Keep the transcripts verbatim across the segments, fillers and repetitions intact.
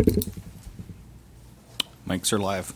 Mics are live.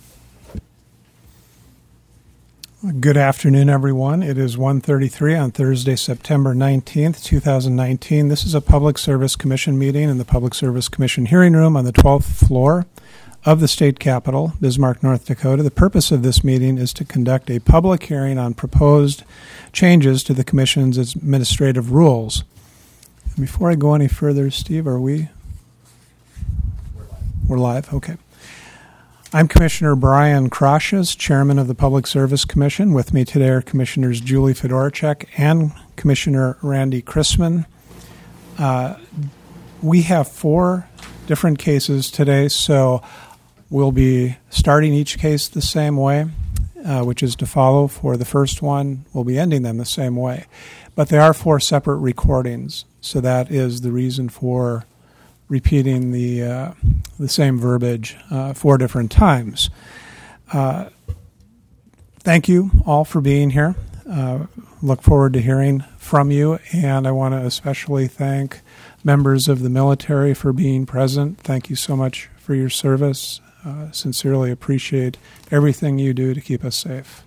Good afternoon, everyone. It is one thirty-three on Thursday, September nineteenth, twenty nineteen. This is a Public Service Commission meeting in the Public Service Commission hearing room on the twelfth floor of the state capitol, Bismarck, North Dakota. The purpose of this meeting is to conduct a public hearing on proposed changes to the Commission's administrative rules. Before I go any further, Steve, are we? We're live. We're live, okay. I'm Commissioner Brian Krashes, Chairman of the Public Service Commission. With me today are Commissioners Julie Fedorchak and Commissioner Randy Chrisman. Uh, we have four different cases today, so we'll be starting each case the same way, uh, which is to follow. For the first one, we'll be ending them the same way. But they are four separate recordings, so that is the reason for repeating the uh, the same verbiage uh, four different times. Uh, thank you all for being here. Uh, look forward to hearing from you, and I want to especially thank members of the military for being present. Thank you so much for your service. Uh, sincerely appreciate everything you do to keep us safe.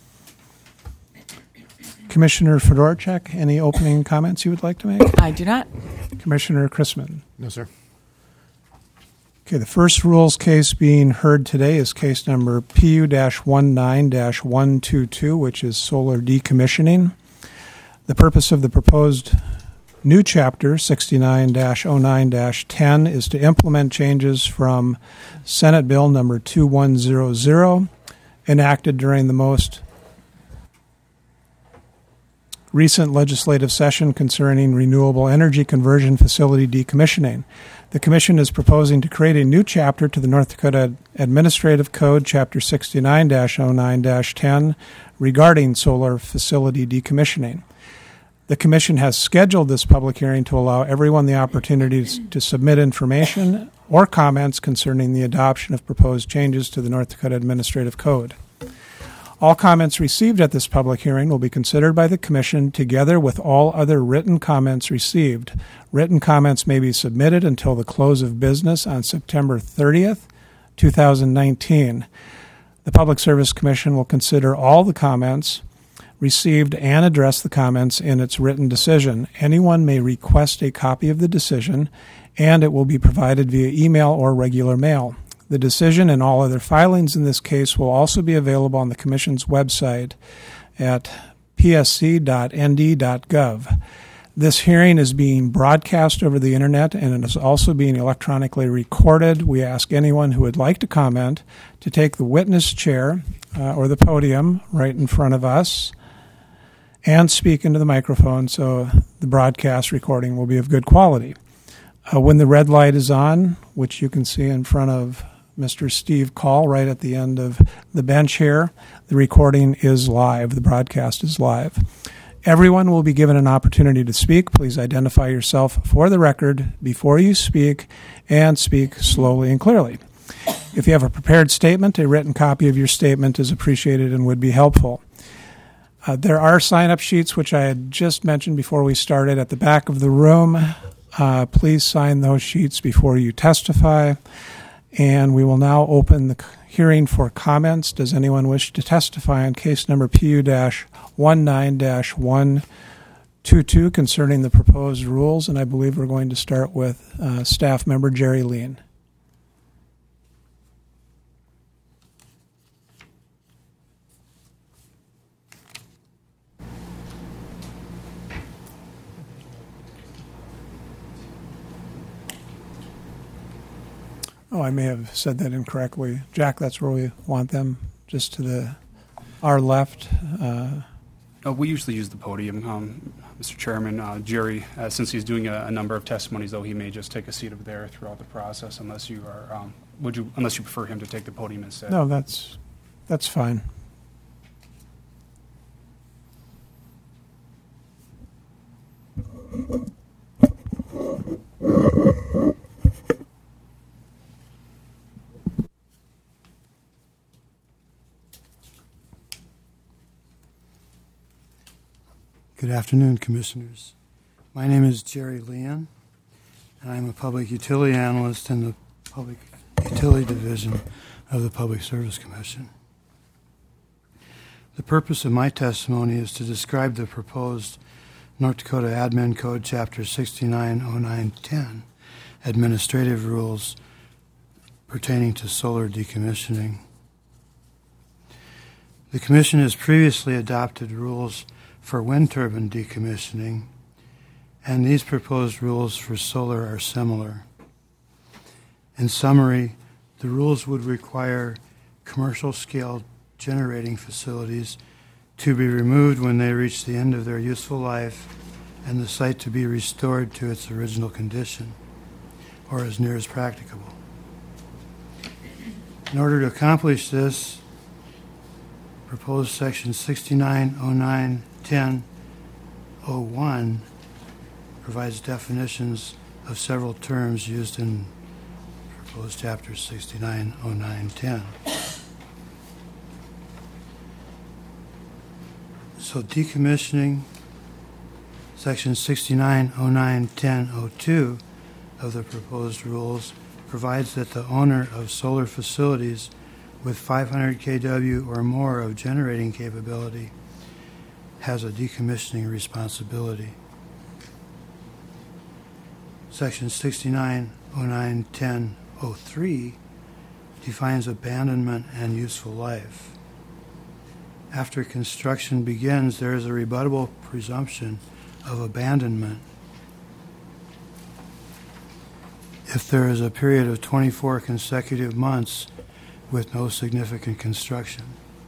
Commissioner Fedorchak, any opening comments you would like to make? I do not. Commissioner Chrisman? No, sir. Okay, the first rules case being heard today is case number P U nineteen dash one twenty-two, which is solar decommissioning. The purpose of the proposed new chapter sixty-nine dash oh nine dash ten is to implement changes from Senate Bill number twenty-one hundred, enacted during the most recent legislative session concerning renewable energy conversion facility decommissioning. The Commission is proposing to create a new chapter to the North Dakota Administrative Code, Chapter sixty-nine dash oh nine dash ten, regarding solar facility decommissioning. The Commission has scheduled this public hearing to allow everyone the opportunity to submit information or comments concerning the adoption of proposed changes to the North Dakota Administrative Code. All comments received at this public hearing will be considered by the Commission together with all other written comments received. Written comments may be submitted until the close of business on September thirtieth, twenty nineteen. The Public Service Commission will consider all the comments received and address the comments in its written decision. Anyone may request a copy of the decision, and it will be provided via email or regular mail. The decision and all other filings in this case will also be available on the Commission's website at p s c dot n d dot gov. This hearing is being broadcast over the Internet, and it is also being electronically recorded. We ask anyone who would like to comment to take the witness chair uh, or the podium right in front of us and speak into the microphone so the broadcast recording will be of good quality. Uh, when the red light is on, which you can see in front of Mister Steve Call right at the end of the bench here, the recording is live. The broadcast is live. Everyone will be given an opportunity to speak. Please identify yourself for the record before you speak, and speak slowly and clearly. If you have a prepared statement, a written copy of your statement is appreciated and would be helpful. Uh, there are sign-up sheets, which I had just mentioned before we started, at the back of the room. Uh, please sign those sheets before you testify. And we will now open the hearing for comments. Does anyone wish to testify on case number P U nineteen dash one twenty-two concerning the proposed rules? And I believe we're going to start with uh, staff member Jerry Lean. Oh, I may have said that incorrectly. Jack, that's where we want them, just to the our left. Uh, oh, we usually use the podium, um, Mister Chairman. Uh, Jerry, uh, since he's doing a, a number of testimonies, though, he may just take a seat up there throughout the process, unless you are, um, would you, unless you prefer him to take the podium instead. No, that's that's fine. Good afternoon, Commissioners. My name is Jerry Leon, and I'm a public utility analyst in the Public Utility Division of the Public Service Commission. The purpose of my testimony is to describe the proposed North Dakota Admin Code Chapter sixty-nine oh nine ten administrative rules pertaining to solar decommissioning. The Commission has previously adopted rules for wind turbine decommissioning, and these proposed rules for solar are similar. In summary, the rules would require commercial-scale generating facilities to be removed when they reach the end of their useful life and the site to be restored to its original condition, or as near as practicable. In order to accomplish this, proposed section sixty-nine oh nine ten oh one provides definitions of several terms used in proposed chapter sixty-nine oh nine ten. So decommissioning, section sixty-nine oh nine ten oh two of the proposed rules provides that the owner of solar facilities with five hundred kilowatts or more of generating capability has a decommissioning responsibility. Section sixty-nine oh nine ten oh three defines abandonment and useful life. After construction begins, there is a rebuttable presumption of abandonment if there is a period of twenty-four consecutive months with no significant construction.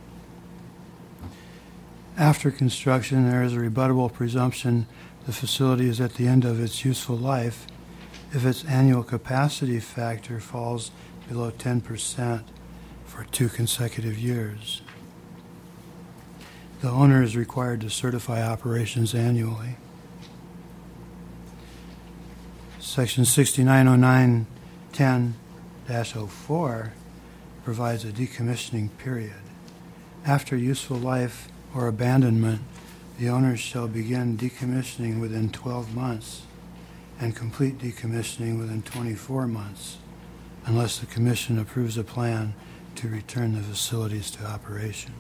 After construction, there is a rebuttable presumption the facility is at the end of its useful life if its annual capacity factor falls below ten percent for two consecutive years. The owner is required to certify operations annually. Section sixty-nine oh nine ten dash oh four provides a decommissioning period. After useful life or abandonment, the owner shall begin decommissioning within twelve months and complete decommissioning within twenty-four months, unless the Commission approves a plan to return the facilities to operation.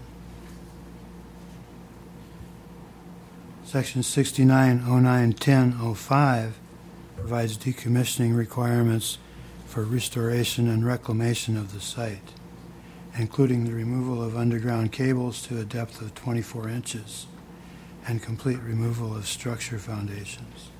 Section sixty-nine oh nine ten oh five provides decommissioning requirements for restoration and reclamation of the site, including the removal of underground cables to a depth of twenty-four inches and complete removal of structure foundations.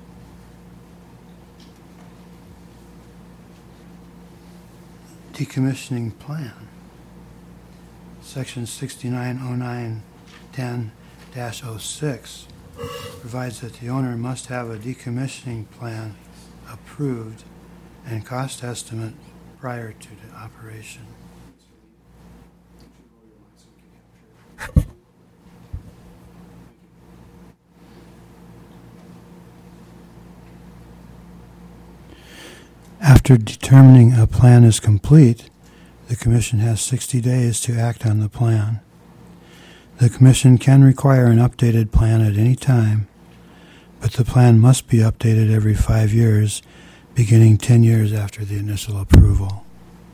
Decommissioning plan. Section sixty-nine oh nine ten dash oh six provides that the owner must have a decommissioning plan approved and cost estimate prior to the operation. After determining a plan is complete, the Commission has sixty days to act on the plan. The Commission can require an updated plan at any time, but the plan must be updated every five years, beginning ten years after the initial approval.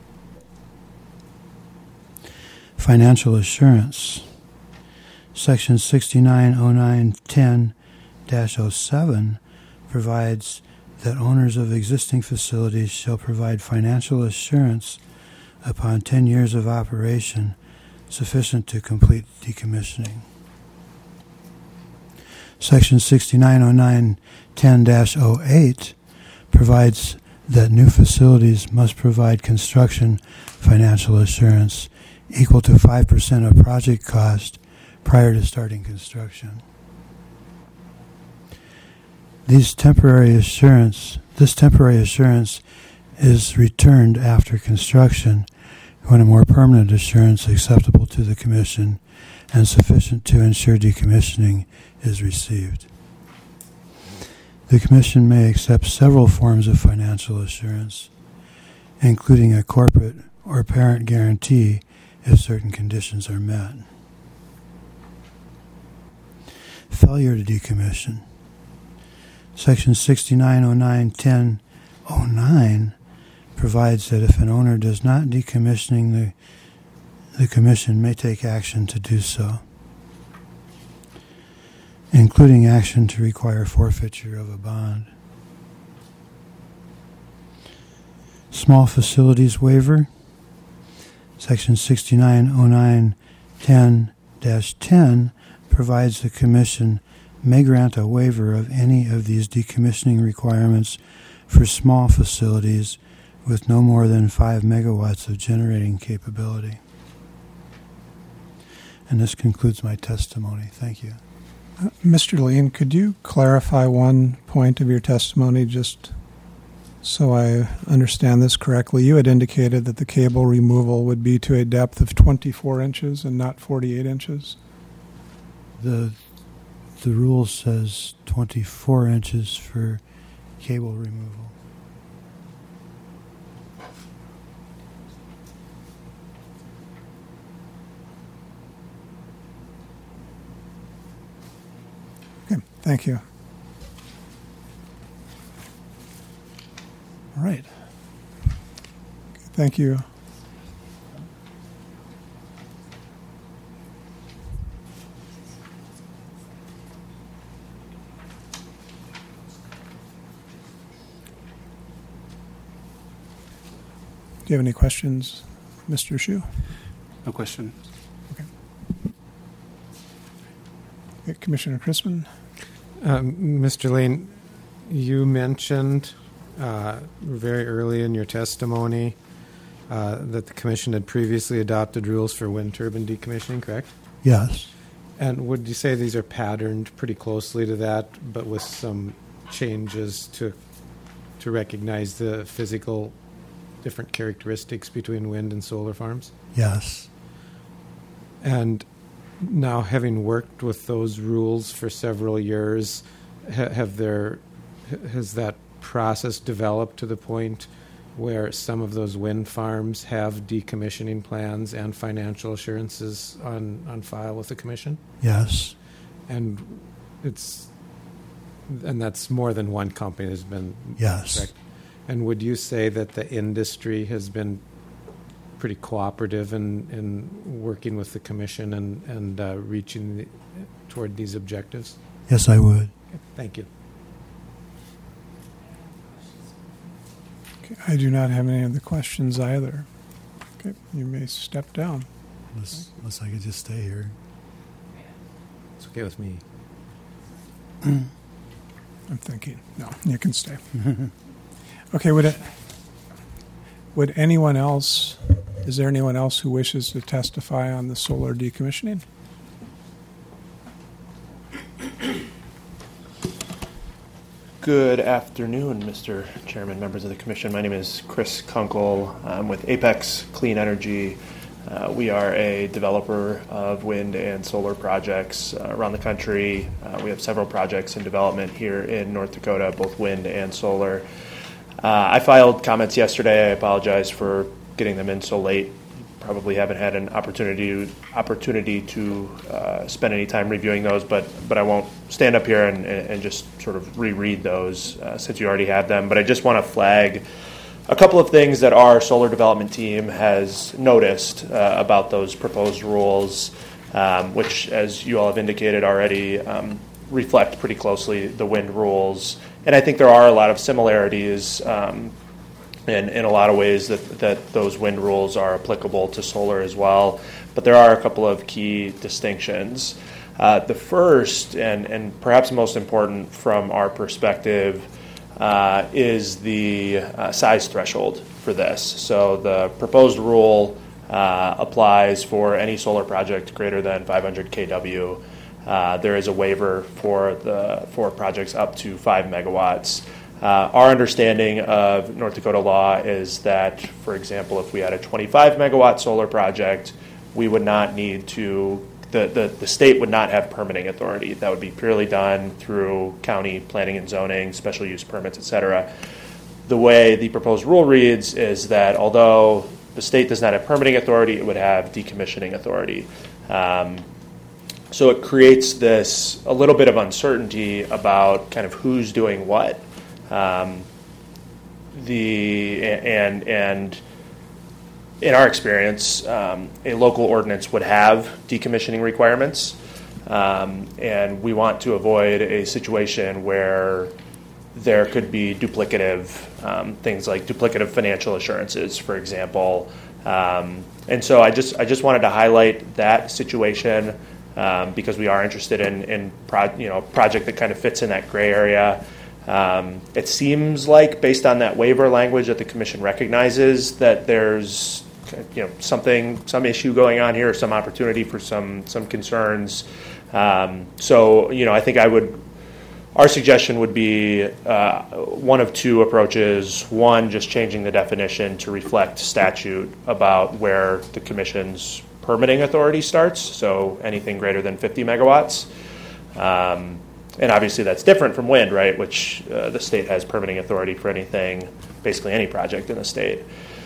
Financial assurance. Section sixty-nine oh nine ten dash oh seven provides that owners of existing facilities shall provide financial assurance upon ten years of operation sufficient to complete decommissioning. Section sixty-nine oh nine ten dash oh eight provides that new facilities must provide construction financial assurance equal to five percent of project cost prior to starting construction. These temporary assurance, this temporary assurance is returned after construction when a more permanent assurance acceptable to the Commission and sufficient to ensure decommissioning is received. The Commission may accept several forms of financial assurance, including a corporate or parent guarantee if certain conditions are met. Failure to decommission. Section sixty-nine oh nine ten oh nine provides that if an owner does not decommissioning, the, the commission may take action to do so, including action to require forfeiture of a bond. Small facilities waiver, Section sixty-nine oh nine ten dash ten provides the Commission may grant a waiver of any of these decommissioning requirements for small facilities with no more than five megawatts of generating capability. And this concludes my testimony. Thank you. Uh, Mister Lean, could you clarify one point of your testimony just so I understand this correctly? You had indicated that the cable removal would be to a depth of twenty-four inches and not forty-eight inches. The the rule says twenty-four inches for cable removal. Okay, thank you. All right. Thank you. Do you have any questions, Mister Hsu? No question. Okay. Okay, Commissioner Chrisman? Um, Mister Lane, you mentioned uh, very early in your testimony uh, that the Commission had previously adopted rules for wind turbine decommissioning, correct? Yes. And would you say these are patterned pretty closely to that, but with some changes to to recognize the physical different characteristics between wind and solar farms? Yes. And now, having worked with those rules for several years, ha- have there has that process developed to the point where some of those wind farms have decommissioning plans and financial assurances on, on file with the Commission? Yes. And it's and that's more than one company has been Yes. correct. And would you say that the industry has been pretty cooperative in, in working with the Commission and, and uh, reaching the, toward these objectives? Yes, I would. Okay, thank you. Okay, I do not have any other questions either. Okay, you may step down. Unless, unless I could just stay here. It's okay with me. I'm thinking. No, you can stay. Okay, would it, would anyone else, is there anyone else who wishes to testify on the solar decommissioning? Good afternoon, Mister Chairman, members of the Commission. My name is Chris Kunkel. I'm with Apex Clean Energy. Uh, we are a developer of wind and solar projects uh, around the country. Uh, we have several projects in development here in North Dakota, both wind and solar. Uh, I filed comments yesterday. I apologize for getting them in so late. Probably haven't had an opportunity opportunity to uh, spend any time reviewing those, but but I won't stand up here and, and just sort of reread those uh, since you already have them. But I just want to flag a couple of things that our solar development team has noticed uh, about those proposed rules, um, which, as you all have indicated already, um, reflect pretty closely the wind rules. And I think there are a lot of similarities um, in, in a lot of ways that, that those wind rules are applicable to solar as well. But there are a couple of key distinctions. Uh, the first, and, and perhaps most important from our perspective, uh, is the uh, size threshold for this. So the proposed rule uh, applies for any solar project greater than five hundred kilowatts. Uh, there is a waiver for the for projects up to five megawatts. Uh, our understanding of North Dakota law is that, for example, if we had a twenty-five megawatt solar project, we would not need to, the, the, the state would not have permitting authority. That would be purely done through county planning and zoning, special use permits, et cetera. The way the proposed rule reads is that although the state does not have permitting authority, it would have decommissioning authority. Um, So it creates this a little bit of uncertainty about kind of who's doing what. Um, the and and in our experience, um, a local ordinance would have decommissioning requirements, um, and we want to avoid a situation where there could be duplicative um, things like duplicative financial assurances, for example. Um, and so I just I just wanted to highlight that situation um, because we are interested in in pro, you know project that kind of fits in that gray area. Um, it seems like based on that waiver language that the commission recognizes that there's you know something some issue going on here, some opportunity for some some concerns. Um, so you know I think I would. Our suggestion would be uh, one of two approaches. One, just changing the definition to reflect statute about where the commission's permitting authority starts, so anything greater than fifty megawatts. Um, and obviously that's different from wind, right, which uh, the state has permitting authority for anything, basically any project in the state.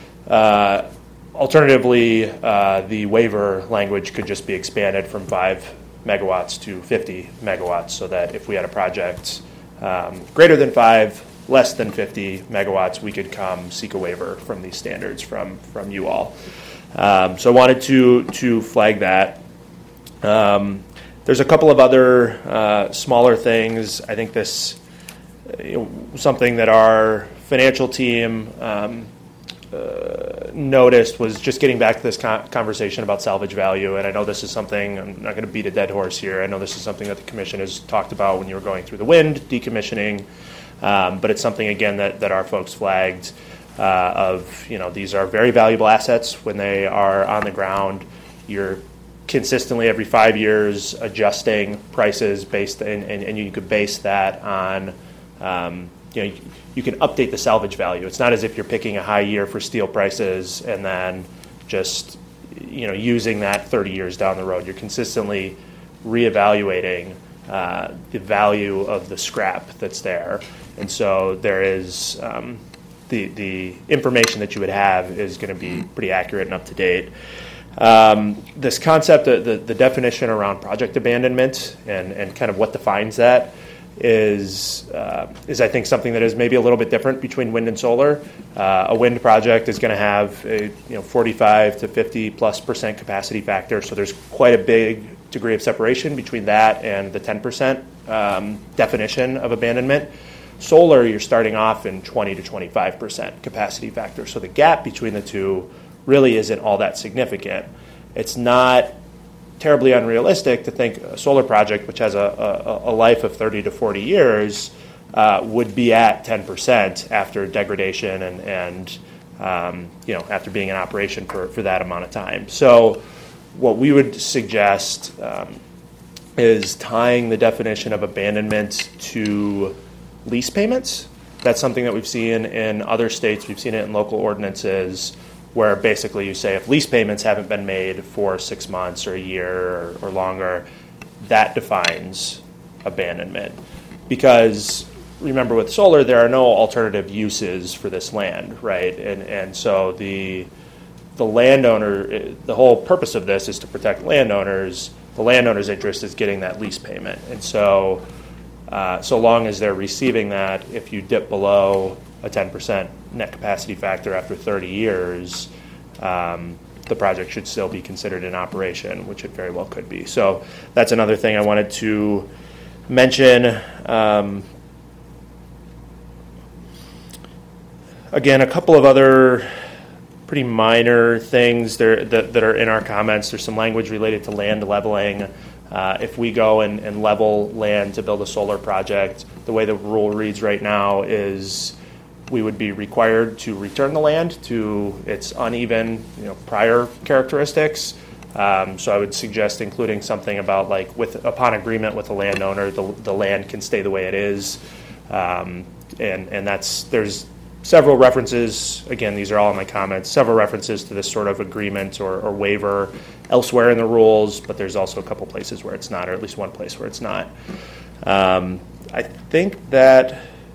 Uh, alternatively, uh, the waiver language could just be expanded from five megawatts to fifty megawatts, so that if we had a project um, greater than five, less than fifty megawatts, we could come seek a waiver from these standards from from you all. Um, so I wanted to to flag that. Um, there's a couple of other uh, smaller things. I think this you know, something that our financial team um, Uh, noticed was just getting back to this con- conversation about salvage value, and I know this is something, I'm not going to beat a dead horse here, I know this is something that the commission has talked about when you were going through the wind decommissioning, um, but it's something again that, that our folks flagged uh, of, you know, these are very valuable assets when they are on the ground. You're consistently every five years adjusting prices based, and, and, and you could base that on um, you know, you can update the salvage value. It's not as if you're picking a high year for steel prices and then just, you know, using that thirty years down the road. You're consistently reevaluating uh, the value of the scrap that's there. And so there is um, the the information that you would have is going to be pretty accurate and up to date. Um, this concept, the, the, the definition around project abandonment and, and kind of what defines that is uh, is I think something that is maybe a little bit different between wind and solar. Uh, a wind project is going to have a you know forty-five to fifty plus percent capacity factor, so there's quite a big degree of separation between that and the ten percent um, definition of abandonment. Solar, you're starting off in twenty to twenty-five percent capacity factor, so the gap between the two really isn't all that significant. It's not terribly unrealistic to think a solar project, which has a, a, a life of thirty to forty years, uh, would be at ten percent after degradation and, and um, you know, after being in operation for, for that amount of time. So what we would suggest um, is tying the definition of abandonment to lease payments. That's something that we've seen in other states. We've seen it in local ordinances, where basically you say if lease payments haven't been made for six months or a year or, or longer, that defines abandonment. Because remember, with solar, there are no alternative uses for this land, right? And and so the the landowner, the whole purpose of this is to protect landowners. The landowner's interest is getting that lease payment, and so uh, so long as they're receiving that, if you dip below a ten percent net capacity factor after thirty years, um, the project should still be considered in operation, which it very well could be. So that's another thing I wanted to mention. Um, again, a couple of other pretty minor things there that, that are in our comments. There's some language related to land leveling. Uh, if we go and, and level land to build a solar project, the way the rule reads right now is we would be required to return the land to its uneven, you know, prior characteristics. Um, so I would suggest including something about like with upon agreement with the landowner, the, the land can stay the way it is, um, and and that's there's several references. Again, these are all in my comments. Several references to this sort of agreement or, or waiver elsewhere in the rules, but there's also a couple places where it's not, or at least one place where it's not. Um, I think that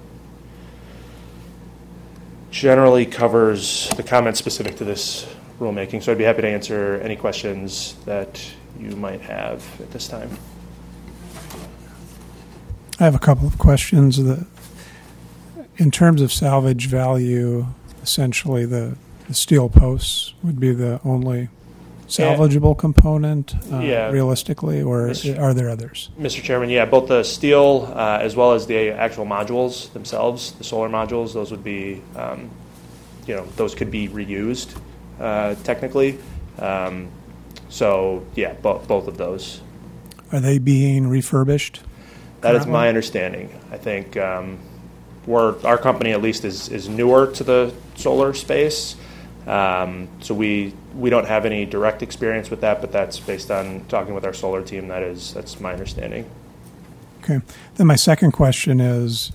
generally covers the comments specific to this rulemaking, so I'd be happy to answer any questions that you might have at this time. I have a couple of questions. The, in terms of salvage value, essentially the, the steel posts would be the only salvageable component, uh, Yeah. realistically, or Mister are there others? Mister Chairman, yeah, both the steel uh, as well as the actual modules themselves, the solar modules, those would be, um, you know, those could be reused uh, technically. Um, so, yeah, bo- both of those. Are they being refurbished? That is currently? my understanding. I think um, we're, our company at least is, is newer to the solar space. Um, so we we don't have any direct experience with that, but that's based on talking with our solar team. That is that's my understanding. Okay. Then my second question is,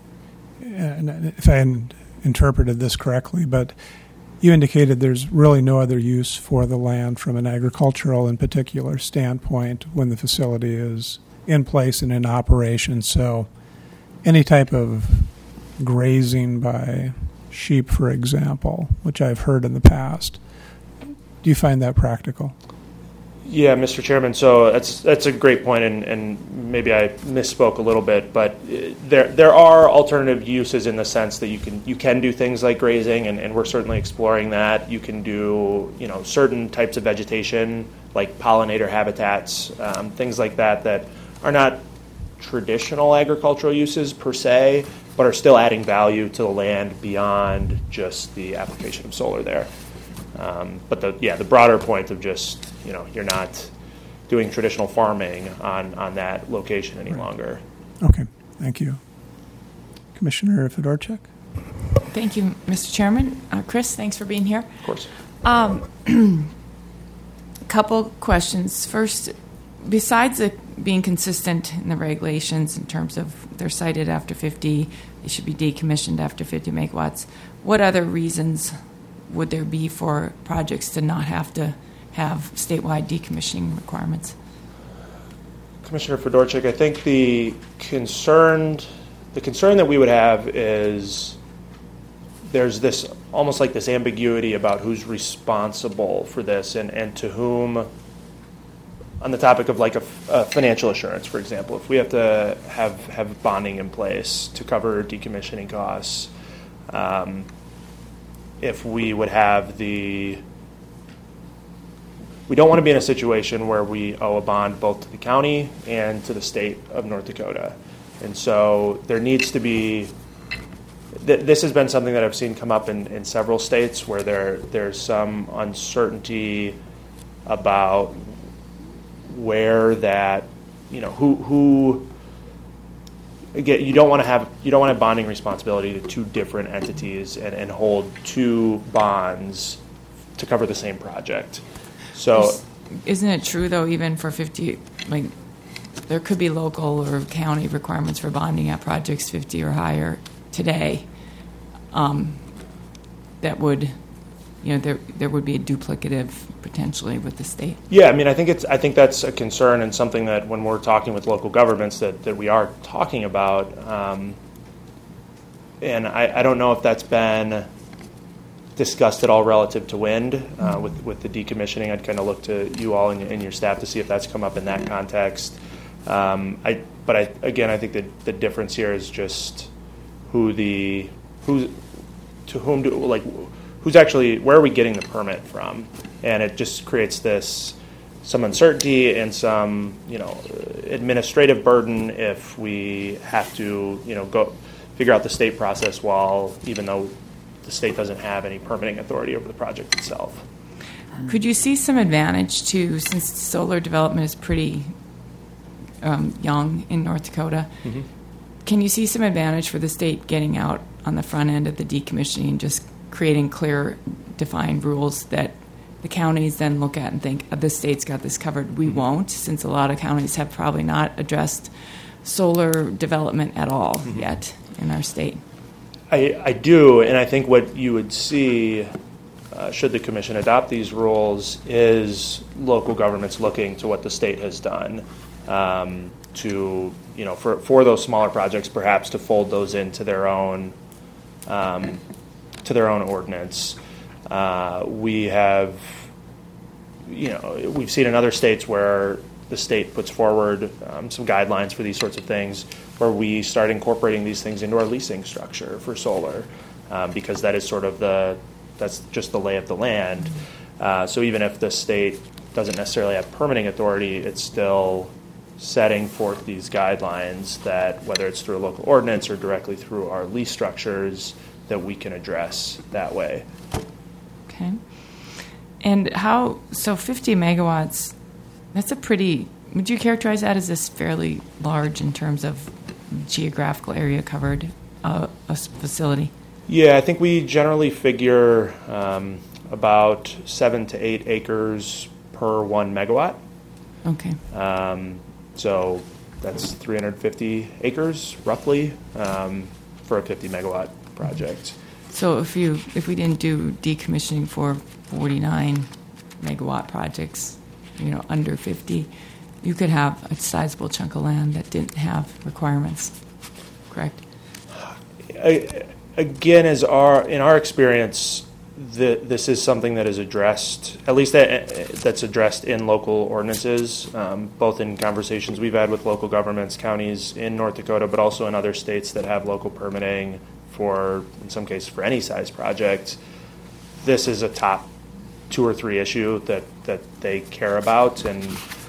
and if I interpreted this correctly, but you indicated there's really no other use for the land from an agricultural in particular standpoint when the facility is in place and in operation. So any type of grazing by sheep, for example, which I've heard in the past, do you find that practical? Yeah, Mister Chairman. So that's that's a great point, and, and maybe I misspoke a little bit, but there there are alternative uses in the sense that you can you can do things like grazing, and, and we're certainly exploring that. You can do you know certain types of vegetation like pollinator habitats, um, things like that that are not traditional agricultural uses per se, but are still adding value to the land beyond just the application of solar there. Um, but the yeah, the broader point of just you know you're not doing traditional farming on, on that location any Right. longer. Okay, thank you. Commissioner Fedorchuk? Thank you, Mister Chairman. Uh, Chris, thanks for being here. Of course. Um, couple questions. First, besides the, being consistent in the regulations in terms of they're sited after fifty, they should be decommissioned after fifty megawatts, what other reasons would there be for projects to not have to have statewide decommissioning requirements? Commissioner Fedorchuk, I think the concerned the concern that we would have is there's this almost like this ambiguity about who's responsible for this and, and to whom. On the topic of like a, a financial assurance, for example, if we have to have have bonding in place to cover decommissioning costs, um, if we would have the, we don't want to be in a situation where we owe a bond both to the county and to the state of North Dakota, and so there needs to be. Th- this has been something that I've seen come up in, in several states where there there's some uncertainty about where that, you know, who who again, you don't want to have you don't want to have bonding responsibility to two different entities and, and hold two bonds to cover the same project. So, Isn't it true though, even for fifty, like there could be local or county requirements for bonding at projects fifty or higher today, um, that would, you know, there there would be a duplicative potentially with the state. yeah, I mean, I think it's I think that's a concern and something that when we're talking with local governments that, that we are talking about. Um, and I, I don't know if that's been discussed at all relative to wind uh, with with the decommissioning. I'd kind of look to you all and, and your staff to see if that's come up in that context. Um, I but I again I think that the difference here is just who the who to whom do like. Who's actually, where are we getting the permit from? And it just creates this, some uncertainty and some, you know, administrative burden if we have to, you know, go figure out the state process while, even though the state doesn't have any permitting authority over the project itself. Could you see some advantage to, since solar development is pretty um, young in North Dakota, Mm-hmm. can you see some advantage for the state getting out on the front end of the decommissioning and just creating clear, defined rules that the counties then look at and think, oh, this state's got this covered. We won't, since a lot of counties have probably not addressed solar development at all Mm-hmm. yet in our state. I, I do, and I think what you would see, uh, should the commission adopt these rules, is local governments looking to what the state has done um, to, you know, for, for those smaller projects, perhaps to fold those into their own um, to their own ordinance. Uh, we have, you know, we've seen in other states where the state puts forward um, some guidelines for these sorts of things, where we start incorporating these things into our leasing structure for solar, um, because that is sort of the, that's just the lay of the land. Uh, so even if the state doesn't necessarily have permitting authority, it's still setting forth these guidelines that, whether it's through a local ordinance or directly through our lease structures, that we can address that way. Okay. And how, so fifty megawatts, that's a pretty, would you characterize that as this fairly large in terms of geographical area covered, uh, a facility? Yeah, I think we generally figure um, about seven to eight acres per one megawatt. Okay. Um, so that's three hundred fifty acres roughly um, for a fifty megawatt project. So if you, if we didn't do decommissioning for forty-nine megawatt projects, you know, under fifty, you could have a sizable chunk of land that didn't have requirements, correct? I, again, as our in our experience, the, this is something that is addressed, at least that, that's addressed in local ordinances, um, both in conversations we've had with local governments, counties in North Dakota, but also in other states that have local permitting for, in some cases, for any size project. This is a top two or three issue that, that they care about, and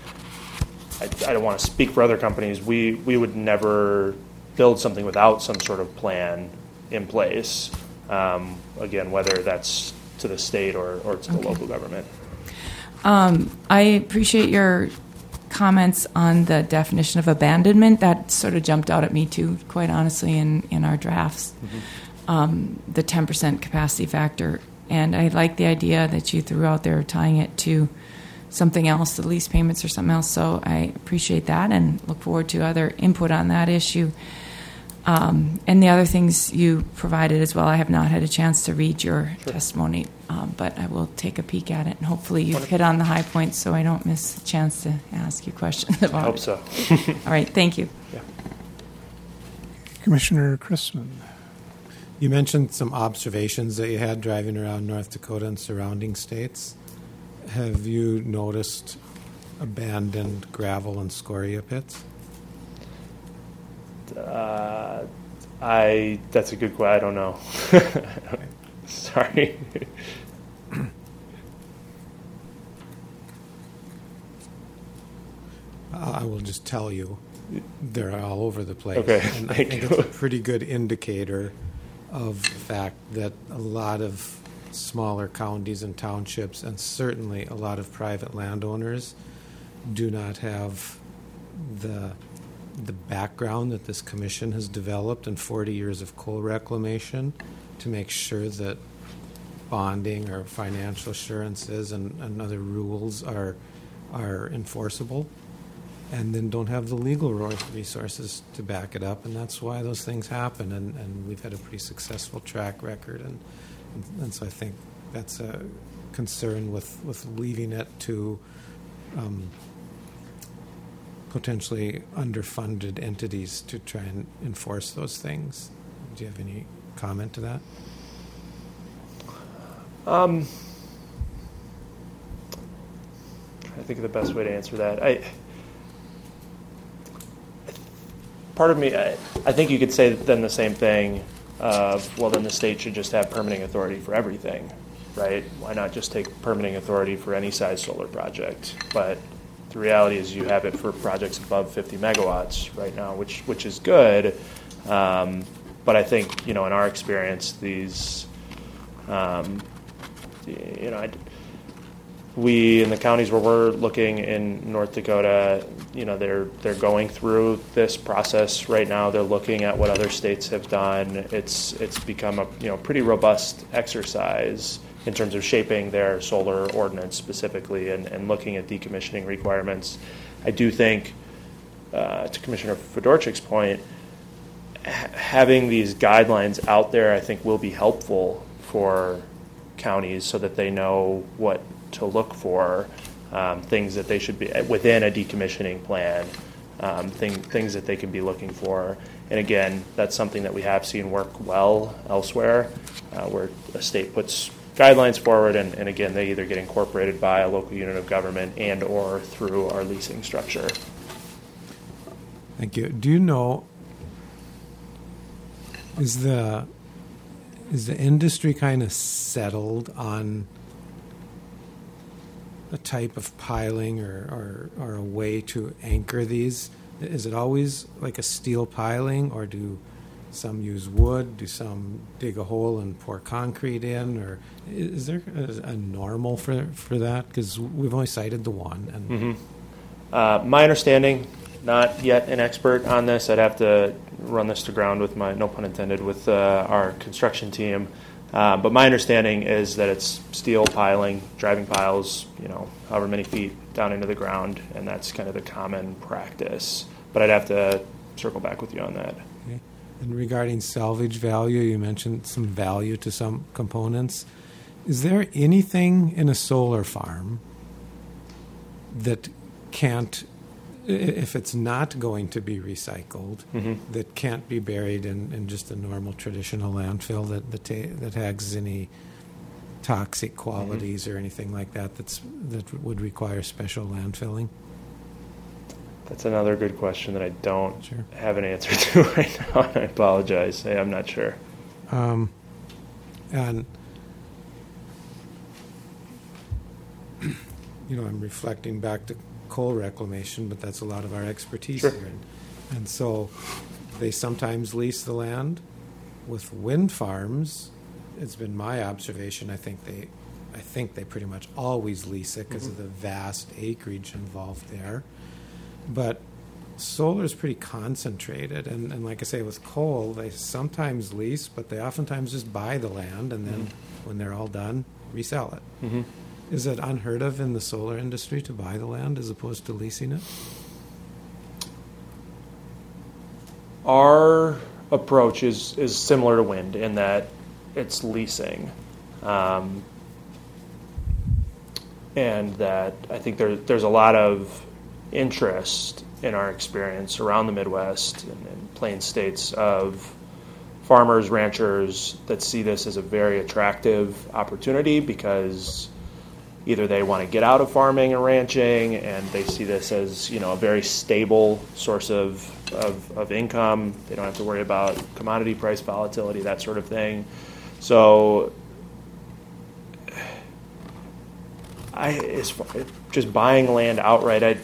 I, I don't want to speak for other companies. We we would never build something without some sort of plan in place. Um, again, whether that's to the state or, or to Okay. the local government. Um, I appreciate your comments on the definition of abandonment. That sort of jumped out at me too, quite honestly, in, in our drafts. Mm-hmm. Um, the ten percent capacity factor. And I like the idea that you threw out there, tying it to something else, the lease payments or something else. So I appreciate that and look forward to other input on that issue. Um, and the other things you provided as well, I have not had a chance to read your Sure. testimony, um, but I will take a peek at it, and hopefully you've hit on the high points so I don't miss a chance to ask you questions about I hope it. so. All right, thank you. Yeah. Commissioner Chrisman. You mentioned some observations that you had driving around North Dakota and surrounding states. Have you noticed abandoned gravel and scoria pits? Uh, I that's a good question. I don't know. Sorry. I will just tell you, they're all over the place. Okay, And I thank think you. it's a pretty good indicator of the fact that a lot of smaller counties and townships, and certainly a lot of private landowners, do not have the the background that this commission has developed in forty years of coal reclamation to make sure that bonding or financial assurances and, and other rules are are enforceable, and then don't have the legal resources to back it up, and that's why those things happen. And, and we've had a pretty successful track record, and, and and so I think that's a concern with with leaving it to um, potentially underfunded entities to try and enforce those things. Do you have any comment to that? Um, I think of the best way to answer that. I part of me, I, I think you could say then the same thing of, well, then the state should just have permitting authority for everything, right? Why not just take permitting authority for any size solar project? But the reality is you have it for projects above fifty megawatts right now, which which is good. Um, but I think, you know, in our experience, these, um, you know, I, we in the counties where we're looking in North Dakota, you know, they're they're going through this process right now. They're looking at what other states have done. It's it's become a you know pretty robust exercise in terms of shaping their solar ordinance specifically and, and looking at decommissioning requirements. I do think, uh, to Commissioner Fedorchik's point, ha- having these guidelines out there, I think, will be helpful for counties so that they know what to look for, um, things that they should be within a decommissioning plan, um, thing, things that they can be looking for. And again, that's something that we have seen work well elsewhere, uh, where a state puts guidelines forward, and, and again, they either get incorporated by a local unit of government and or through our leasing structure. Thank you. Do you know, is the is the industry kind of settled on a type of piling or, or, or a way to anchor these? Is it always like a steel piling, or do some use wood? Do some dig a hole and pour concrete in? Or is there a, a normal for, for that? Because we've only cited the one. And mm-hmm. uh, my understanding, not yet an expert on this. I'd have to run this to ground with my, no pun intended, with uh, our construction team. Uh, but my understanding is that it's steel piling, driving piles, you know, however many feet down into the ground, and that's kind of the common practice. But I'd have to circle back with you on that. Okay. And regarding salvage value, you mentioned some value to some components. Is there anything in a solar farm that can't, if it's not going to be recycled, mm-hmm. that can't be buried in, in just a normal traditional landfill that that, ta- that has any toxic qualities mm-hmm. or anything like that that's that would require special landfilling? That's another good question that I don't sure. have an answer to right now, and I apologize. I'm not sure. Um, and, you know, I'm reflecting back to coal reclamation, but that's a lot of our expertise sure. here. And, and so they sometimes lease the land. With wind farms, it's been my observation, I think they I think they pretty much always lease it because mm-hmm. of the vast acreage involved there. But solar is pretty concentrated, and, and like I say, with coal, they sometimes lease, but they oftentimes just buy the land, and then mm-hmm. when they're all done, resell it. Mm-hmm. Is it unheard of in the solar industry to buy the land as opposed to leasing it? Our approach is, is similar to wind in that it's leasing. Um, and that I think there, there's a lot of interest in our experience around the Midwest and, and Plain States of farmers, ranchers that see this as a very attractive opportunity because either they want to get out of farming and ranching and they see this as, you know, a very stable source of, of, of income. They don't have to worry about commodity price volatility, that sort of thing. So I, as far, just buying land outright, I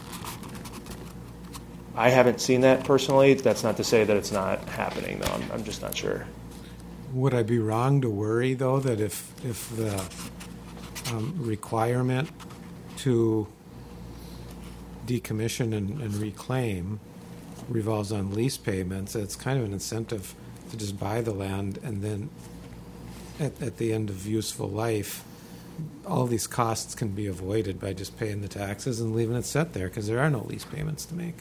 I haven't seen that personally. That's not to say that it's not happening, though. I'm, I'm just not sure. Would I be wrong to worry, though, that if if the um, requirement to decommission and, and reclaim revolves on lease payments, it's kind of an incentive to just buy the land and then at, at the end of useful life, all these costs can be avoided by just paying the taxes and leaving it set there because there are no lease payments to make.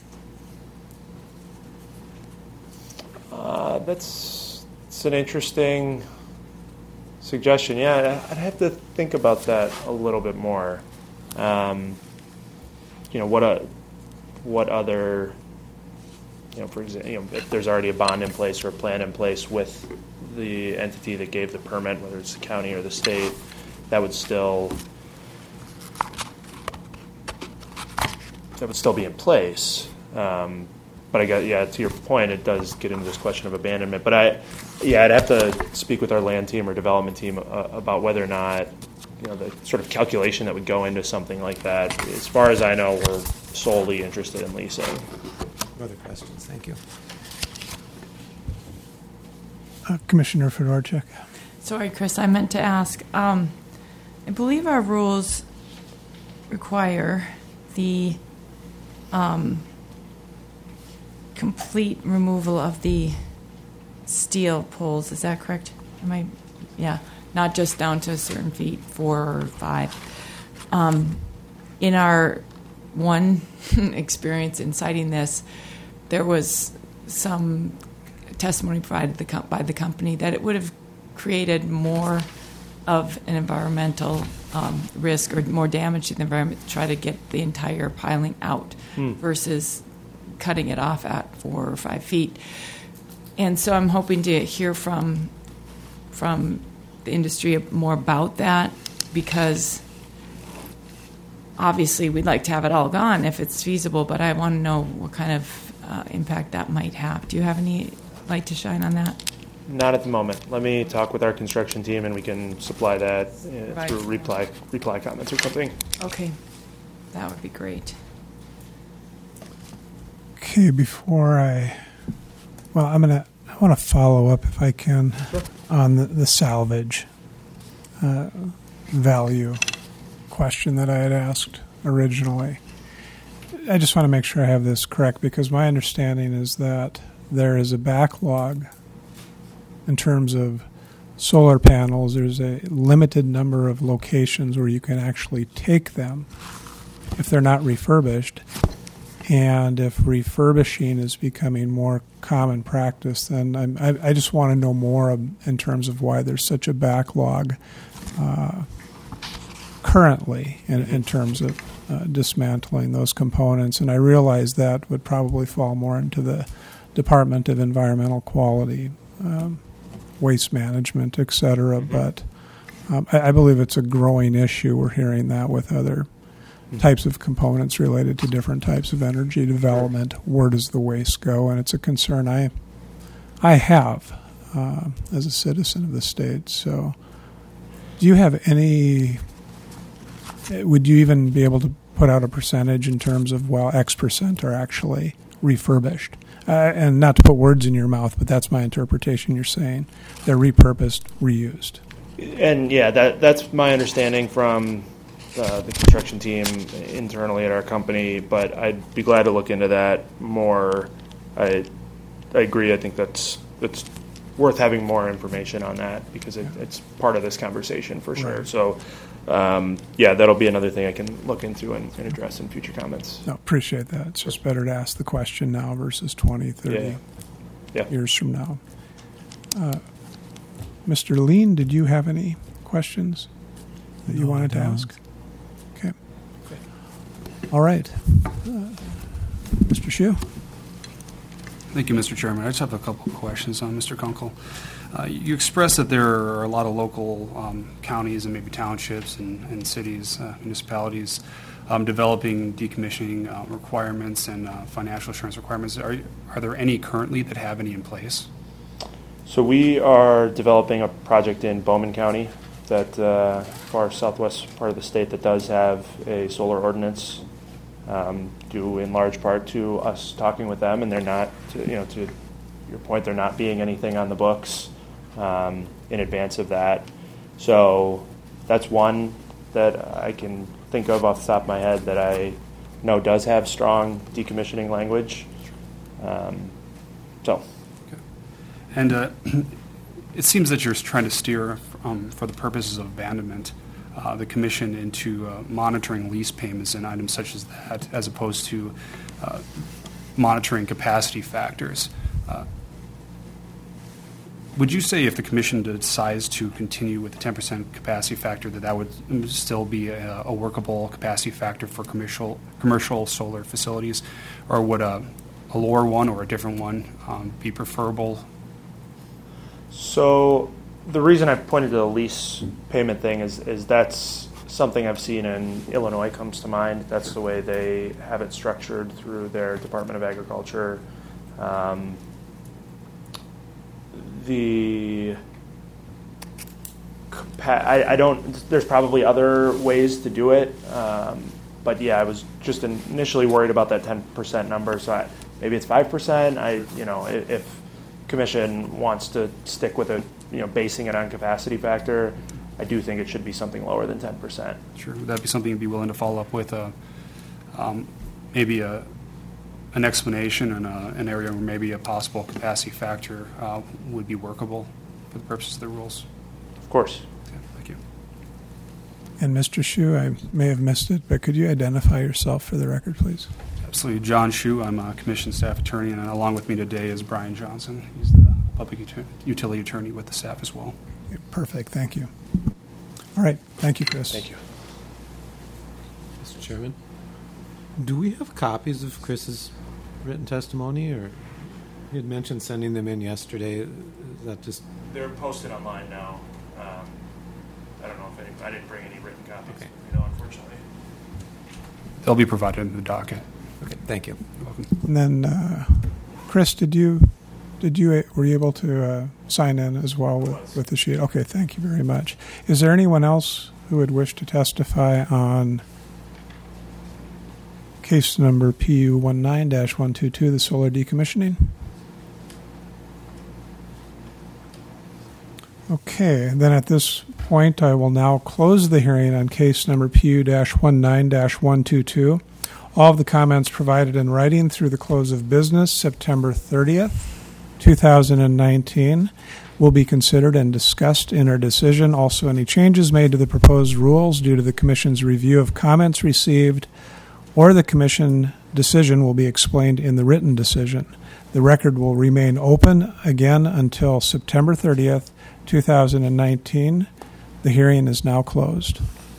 Uh, that's, that's an interesting suggestion. Yeah, I'd have to think about that a little bit more. Um, you know, what a, what other, you know, for example, you know, if there's already a bond in place or a plan in place with the entity that gave the permit, whether it's the county or the state, that would still that would still be in place. Um, but I got yeah, to your point, it does get into this question of abandonment. But I, yeah, I'd have to speak with our land team or development team uh, about whether or not, you know, the sort of calculation that would go into something like that. As far as I know, we're solely interested in leasing. Other questions? Thank you. Uh, Commissioner Fedorchak. Sorry, Chris, I meant to ask. Um, I believe our rules require the um, complete removal of the steel poles. Is that correct? Am I? Yeah, not just down to a certain feet, four or five. Um, in our one experience in citing this, there was some testimony provided the com- by the company that it would have created more of an environmental um, risk or more damage to the environment to try to get the entire piling out hmm. versus cutting it off at four or five feet. And so I'm hoping to hear from from the industry more about that? Because obviously we'd like to have it all gone if it's feasible, but I want to know what kind of uh, impact that might have. Do you have any light to shine on that? Not at the moment. Let me talk with our construction team, and we can supply that uh, Right. through reply reply comments or something. Okay, that would be great. Okay, before I, well, I'm gonna, I want to follow up if I can on the, the salvage uh, value question that I had asked originally. I just want to make sure I have this correct, because my understanding is that there is a backlog in terms of solar panels. There's a limited number of locations where you can actually take them if they're not refurbished. And if refurbishing is becoming more common practice, then I'm, I, I just want to know more in terms of why there's such a backlog uh, currently in, in terms of uh, dismantling those components. And I realize that would probably fall more into the Department of Environmental Quality, um, waste management, et cetera. But um, I, I believe it's a growing issue. We're hearing that with other types of components related to different types of energy development. Where does the waste go? And it's a concern I I have uh, as a citizen of the state. So do you have any, would you even be able to put out a percentage in terms of, well, X percent are actually refurbished? Uh, and not to put words in your mouth, but that's my interpretation. You're saying they're repurposed, reused. And yeah, that that's my understanding from uh, the construction team internally at our company. But I'd be glad to look into that more. I I agree. I think that's that's worth having more information on that, because it, it's part of this conversation for sure. Right. So. Um, yeah, that'll be another thing I can look into and, and address in future comments. No, appreciate that. It's just better to ask the question now versus twenty, thirty Yeah. Yeah. years from now. Uh, Mister Lean, did you have any questions that you No, wanted I to don't. ask? Okay. All right. Uh, Mister Hsu? Thank you, Mister Chairman. I just have a couple of questions on Mister Kunkel. Uh, you expressed that there are a lot of local um, counties and maybe townships and, and cities, uh, municipalities, um, developing decommissioning uh, requirements and uh, financial assurance requirements. Are, are there any currently that have any in place? So we are developing a project in Bowman County, that uh, far southwest part of the state, that does have a solar ordinance, um, due in large part to us talking with them, and they're not, to, you know, to your point, they're not being anything on the books um, in advance of that. So that's one that I can think of off the top of my head that I know does have strong decommissioning language. Um, so. And uh, it seems that you're trying to steer, um, for the purposes of abandonment, uh, the commission into uh, monitoring lease payments and items such as that, as opposed to uh, monitoring capacity factors. Uh, would you say if the commission decides to continue with the ten percent capacity factor, that that would still be a, a workable capacity factor for commercial commercial solar facilities, or would a, a lower one or a different one um, be preferable? So the reason I pointed to the lease payment thing is is that's something I've seen in Illinois comes to mind. That's the way they have it structured through their Department of Agriculture. Um, the I, I don't. There's probably other ways to do it, um, but yeah, I was just initially worried about that ten percent number. So I, maybe it's five percent. I, you know, if, if Commission wants to stick with it, you know, basing it on capacity factor, I do think it should be something lower than ten percent. Sure. Would that be something you'd be willing to follow up with? A, um, maybe a an explanation and a, an area where maybe a possible capacity factor uh, would be workable for the purposes of the rules? Of course. Okay, thank you. And Mister Hsu, I may have missed it, but could you identify yourself for the record, please? Absolutely. John Hsu. I'm a commission staff attorney, and along with me today is Brian Johnson. He's the public ut- utility attorney with the staff as well. Okay, perfect. Thank you. All right. Thank you, Chris. Thank you. Mister Chairman, do we have copies of Chris's written testimony, or you had mentioned sending them in yesterday? Is that just They're posted online now. Um, I didn't bring any written copies. Okay. You know, unfortunately. They'll be provided in the docket. Okay, thank you. You're welcome. And then, uh, Chris, did you did you were you able to uh, sign in as well with, with the sheet? Okay, thank you very much. Is there anyone else who would wish to testify on case number P U nineteen dash one twenty-two, the solar decommissioning? Okay, then at this point, I will now close the hearing on case number P U nineteen dash one twenty-two. All of the comments provided in writing through the close of business, September thirtieth, two thousand nineteen, will be considered and discussed in our decision. Also, any changes made to the proposed rules due to the Commission's review of comments received or the Commission decision will be explained in the written decision. The record will remain open again until September thirtieth, two thousand nineteen. The hearing is now closed.